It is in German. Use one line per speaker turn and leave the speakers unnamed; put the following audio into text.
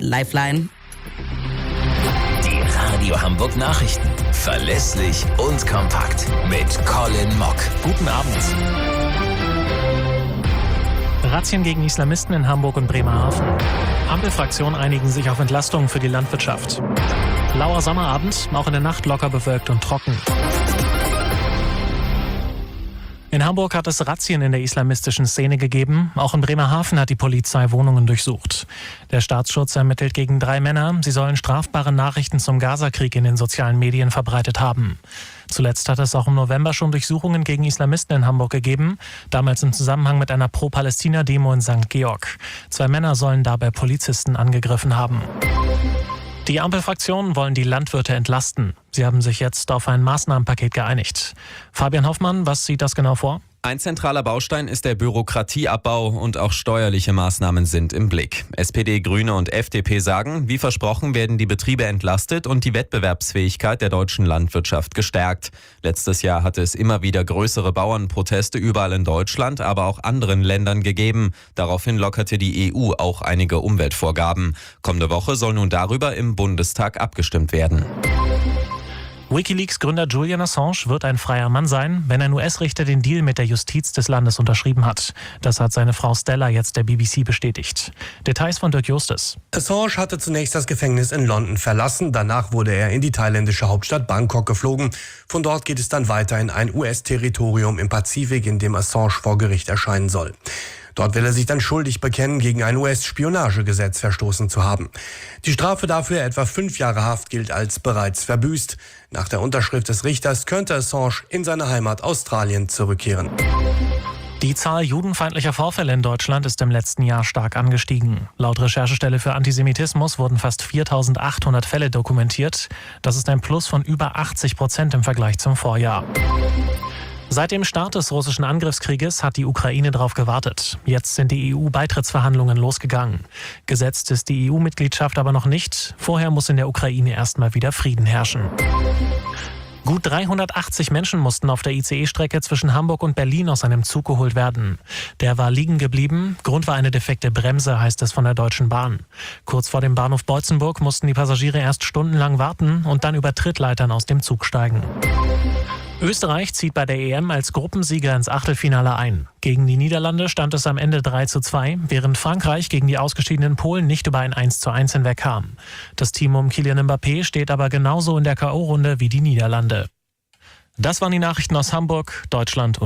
Lifeline.
Die Radio Hamburg Nachrichten. Verlässlich und kompakt. Mit Colin Mock.
Guten Abend. Razzien gegen Islamisten in Hamburg und Bremerhaven. Ampelfraktionen einigen sich auf Entlastungen für die Landwirtschaft. Lauer Sommerabend, auch in der Nacht locker bewölkt und trocken. In Hamburg hat es Razzien in der islamistischen Szene gegeben. Auch in Bremerhaven hat die Polizei Wohnungen durchsucht. Der Staatsschutz ermittelt gegen 3 Männer. Sie sollen strafbare Nachrichten zum Gazakrieg in den sozialen Medien verbreitet haben. Zuletzt hat es auch im November schon Durchsuchungen gegen Islamisten in Hamburg gegeben. Damals im Zusammenhang mit einer Pro-Palästina-Demo in St. Georg. 2 Männer sollen dabei Polizisten angegriffen haben. Die Ampelfraktionen wollen die Landwirte entlasten. Sie haben sich jetzt auf ein Maßnahmenpaket geeinigt. Fabian Hoffmann, was sieht das genau vor?
Ein zentraler Baustein ist der Bürokratieabbau und auch steuerliche Maßnahmen sind im Blick. SPD, Grüne und FDP sagen, wie versprochen werden die Betriebe entlastet und die Wettbewerbsfähigkeit der deutschen Landwirtschaft gestärkt. Letztes Jahr hatte es immer wieder größere Bauernproteste überall in Deutschland, aber auch anderen Ländern gegeben. Daraufhin lockerte die EU auch einige Umweltvorgaben. Kommende Woche soll nun darüber im Bundestag abgestimmt werden.
WikiLeaks-Gründer Julian Assange wird ein freier Mann sein, wenn ein US-Richter den Deal mit der Justiz des Landes unterschrieben hat. Das hat seine Frau Stella jetzt der BBC bestätigt. Details von Dirk Justus.
Assange hatte zunächst das Gefängnis in London verlassen. Danach wurde er in die thailändische Hauptstadt Bangkok geflogen. Von dort geht es dann weiter in ein US-Territorium im Pazifik, in dem Assange vor Gericht erscheinen soll. Dort will er sich dann schuldig bekennen, gegen ein US-Spionagegesetz verstoßen zu haben. Die Strafe dafür, etwa 5 Jahre Haft, gilt als bereits verbüßt. Nach der Unterschrift des Richters könnte Assange in seine Heimat Australien zurückkehren.
Die Zahl judenfeindlicher Vorfälle in Deutschland ist im letzten Jahr stark angestiegen. Laut Recherchestelle für Antisemitismus wurden fast 4.800 Fälle dokumentiert. Das ist ein Plus von über 80% im Vergleich zum Vorjahr. Seit dem Start des russischen Angriffskrieges hat die Ukraine darauf gewartet. Jetzt sind die EU-Beitrittsverhandlungen losgegangen. Gesetzt ist die EU-Mitgliedschaft aber noch nicht. Vorher muss in der Ukraine erstmal wieder Frieden herrschen. Gut 380 Menschen mussten auf der ICE-Strecke zwischen Hamburg und Berlin aus einem Zug geholt werden. Der war liegen geblieben. Grund war eine defekte Bremse, heißt es von der Deutschen Bahn. Kurz vor dem Bahnhof Beutzenburg mussten die Passagiere erst stundenlang warten und dann über Trittleitern aus dem Zug steigen. Österreich zieht bei der EM als Gruppensieger ins Achtelfinale ein. Gegen die Niederlande stand es am Ende 3:2, während Frankreich gegen die ausgeschiedenen Polen nicht über ein 1:1 hinwegkam. Das Team um Kylian Mbappé steht aber genauso in der K.O.-Runde wie die Niederlande. Das waren die Nachrichten aus Hamburg, Deutschland und